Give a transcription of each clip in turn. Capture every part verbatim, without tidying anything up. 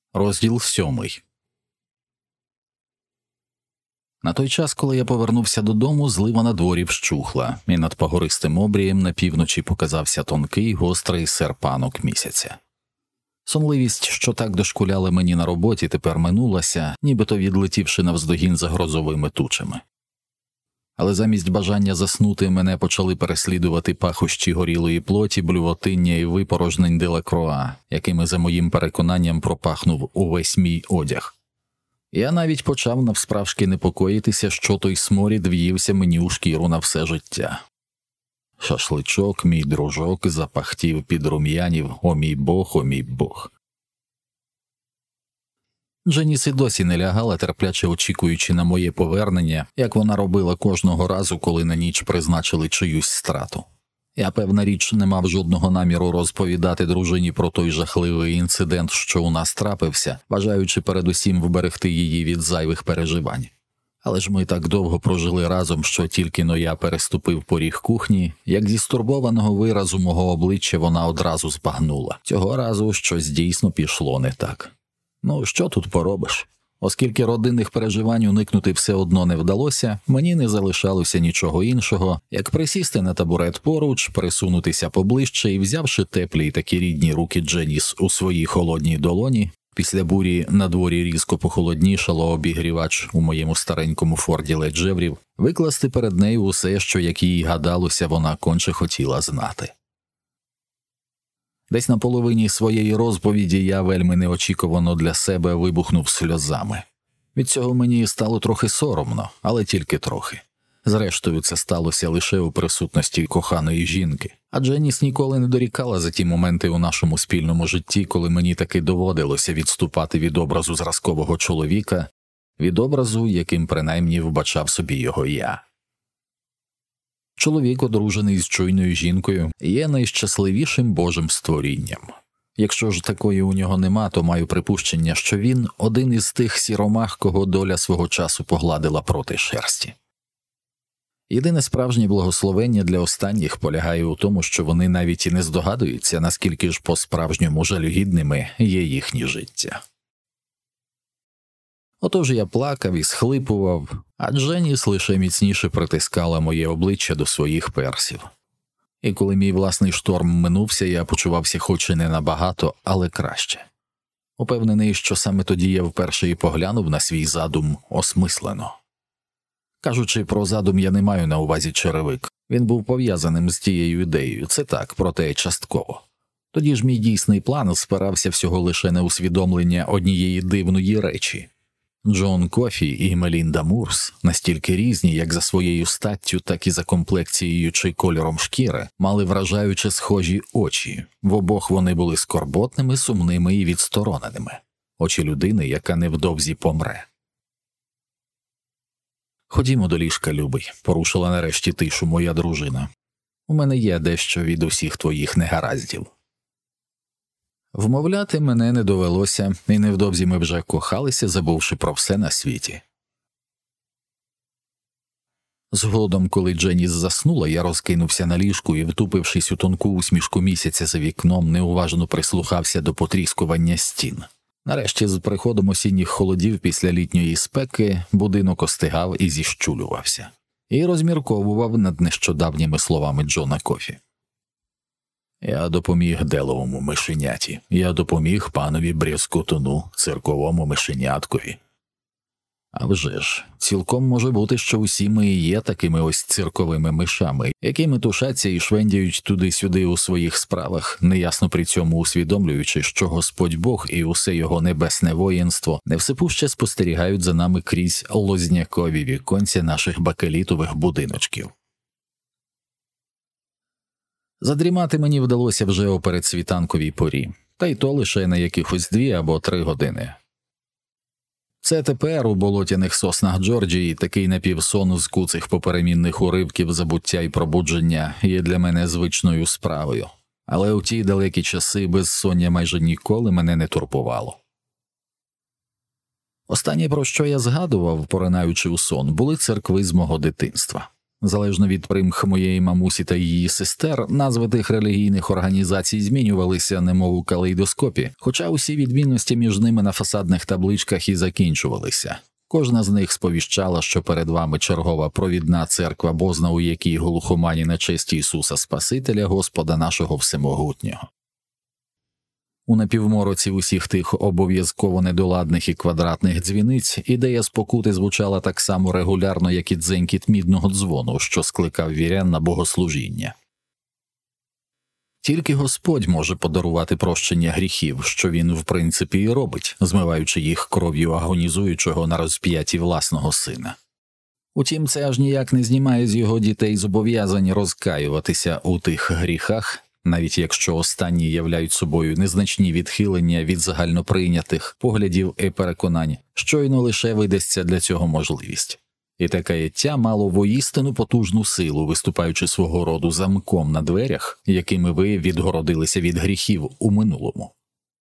Розділ сьомий. На той час, коли я повернувся додому, злива на дворі вщухла, і над погористим обрієм на півночі показався тонкий, гострий серпанок місяця. Сонливість, що так дошкуляла мені на роботі, тепер минулася, нібито відлетівши навздогін за грозовими тучами. Але замість бажання заснути мене почали переслідувати пахощі горілої плоті, блювотиння і випорожнень Делакруа, якими, за моїм переконанням, пропахнув увесь мій одяг. Я навіть почав навсправжки непокоїтися, що той сморід в'ївся мені у шкіру на все життя. Шашличок, мій дружок, запахтів підрум'янів, о мій Бог, о мій Бог. Дженіс і досі не лягала, терпляче очікуючи на моє повернення, як вона робила кожного разу, коли на ніч призначили чиюсь страту. Я, певна річ, не мав жодного наміру розповідати дружині про той жахливий інцидент, що у нас трапився, бажаючи передусім вберегти її від зайвих переживань. Але ж ми так довго прожили разом, що тільки-но я переступив поріг кухні, як зі стурбованого виразу мого обличчя вона одразу збагнула. Цього разу щось дійсно пішло не так. Ну, що тут поробиш? Оскільки родинних переживань уникнути все одно не вдалося, мені не залишалося нічого іншого, як присісти на табурет поруч, присунутися поближче і, взявши теплі й такі рідні руки Дженіс у своїй холодній долоні, після бурі на дворі різко похолоднішало обігрівач у моєму старенькому Форді Леджеврів, викласти перед нею усе, що, як їй гадалося, вона конче хотіла знати. Десь на половині своєї розповіді я вельми неочікувано для себе вибухнув сльозами. Від цього мені стало трохи соромно, але тільки трохи. Зрештою, це сталося лише у присутності коханої жінки. А Дженіс ніколи не дорікала за ті моменти у нашому спільному житті, коли мені таки доводилося відступати від образу зразкового чоловіка, від образу, яким принаймні вбачав собі його я. Чоловік, одружений з чуйною жінкою, є найщасливішим божим створінням. Якщо ж такої у нього нема, то маю припущення, що він один із тих сіромах, кого доля свого часу погладила проти шерсті. Єдине справжнє благословення для останніх полягає у тому, що вони навіть і не здогадуються, наскільки ж по-справжньому жалюгідними є їхнє життя. Отож я плакав і схлипував, а Дженіс лише міцніше притискала моє обличчя до своїх персів. І коли мій власний шторм минувся, я почувався хоч і не набагато, але краще. Упевнений, що саме тоді я вперше і поглянув на свій задум осмислено. Кажучи про задум, я не маю на увазі черевик. Він був пов'язаним з тією ідеєю, це так, проте частково. Тоді ж мій дійсний план спирався всього лише на усвідомлення однієї дивної речі. Джон Кофі і Мелінда Мурс, настільки різні як за своєю статтю, так і за комплекцією чи кольором шкіри, мали вражаюче схожі очі. В обох вони були скорботними, сумними і відстороненими. Очі людини, яка невдовзі помре. «Ходімо до ліжка, любий», – порушила нарешті тишу моя дружина. «У мене є дещо від усіх твоїх негараздів». Вмовляти мене не довелося, і невдовзі ми вже кохалися, забувши про все на світі. Згодом, коли Дженіс заснула, я розкинувся на ліжку і, втупившись у тонку усмішку місяця за вікном, неуважно прислухався до потріскування стін. Нарешті, з приходом осінніх холодів після літньої спеки, будинок остигав і зіщулювався. І розмірковував над нещодавніми словами Джона Кофі. Я допоміг Деловому мишеняті, я допоміг панові Брязкотуну, цирковому мишеняткові. А вже ж, цілком може бути, що усі ми і є такими ось цирковими мишами, які метушаться і швендяють туди-сюди у своїх справах, неясно при цьому усвідомлюючи, що Господь Бог і усе його небесне воїнство невсипуще спостерігають за нами крізь лознякові віконця наших бакелітових будиночків. Задрімати мені вдалося вже о передсвітанковій порі, та й то лише на якихось дві або три години. Це тепер у болотяних соснах Джорджії такий напівсон з куцих поперемінних уривків забуття й пробудження є для мене звичною справою, але у ті далекі часи безсоння майже ніколи мене не турбувало. Останнє, про що я згадував, поринаючи у сон, були церкви з мого дитинства. Залежно від примх моєї мамусі та її сестер, назви тих релігійних організацій змінювалися немов у калейдоскопі, хоча усі відмінності між ними на фасадних табличках і закінчувалися. Кожна з них сповіщала, що перед вами чергова провідна церква Бозна, у якій глухомані на честь Ісуса Спасителя, Господа нашого Всемогутнього. У напівмороці усіх тих обов'язково недоладних і квадратних дзвіниць ідея спокути звучала так само регулярно, як і дзенькіт мідного дзвону, що скликав вірян на богослужіння. Тільки Господь може подарувати прощення гріхів, що Він в принципі і робить, змиваючи їх кров'ю агонізуючого на розп'ятті власного сина. Утім, це аж ніяк не знімає з його дітей зобов'язань розкаюватися у тих гріхах, навіть якщо останні являють собою незначні відхилення від загальноприйнятих поглядів і переконань, щойно лише видасться для цього можливість. І те каяття мало воістину потужну силу, виступаючи свого роду замком на дверях, якими ви відгородилися від гріхів у минулому.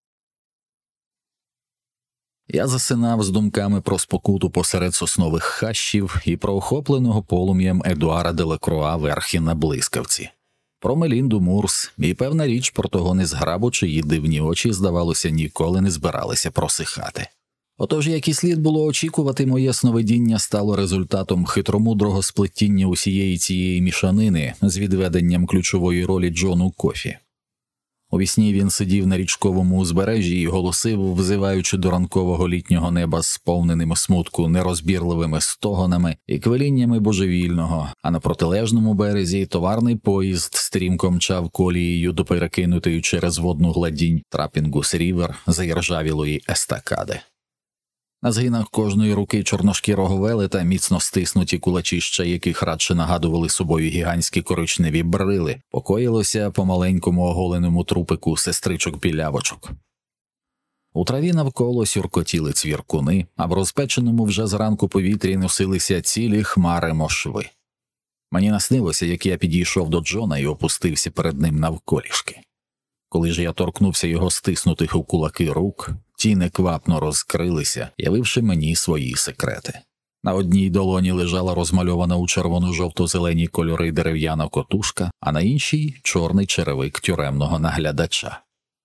Я засинав з думками про спокуту посеред соснових хащів і про охопленого полум'ям Едуара Делакруа верхи на блискавці. Про Мелінду Мурс і, певна річ, про того незграбу, чиї дивні очі, здавалося, ніколи не збиралися просихати. Отож, як і слід було очікувати, моє сновидіння стало результатом хитромудрого сплетіння усієї цієї мішанини з відведенням ключової ролі Джону Кофі. Увісні він сидів на річковому узбережжі і голосив, взиваючи до ранкового літнього неба сповненим смутку нерозбірливими стогонами і квиліннями божевільного, а на протилежному березі товарний поїзд стрімко мчав колією до перекинутої через водну гладінь Трапінгус-Рівер заіржавілої естакади. На згинах кожної руки чорношкірого велета міцно стиснуті кулачища, яких радше нагадували собою гігантські коричневі брили, покоїлося по маленькому оголеному трупику сестричок-білявочок. У траві навколо сюркотіли цвіркуни, а в розпеченому вже зранку повітрі носилися цілі хмари мошви. Мені наснилося, як я підійшов до Джона і опустився перед ним навколішки. Коли ж я торкнувся його стиснутих у кулаки рук, ті неквапно розкрилися, явивши мені свої секрети. На одній долоні лежала розмальована у червоно-жовто-зелені кольори дерев'яна котушка, а на іншій – чорний черевик тюремного наглядача.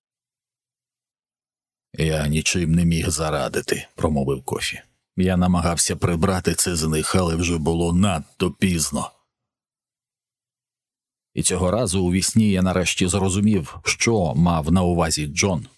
«Я нічим не міг зарадити», – промовив Кофі. «Я намагався прибрати це з них, але вже було надто пізно». І цього разу у вісні я нарешті зрозумів, що мав на увазі Джон.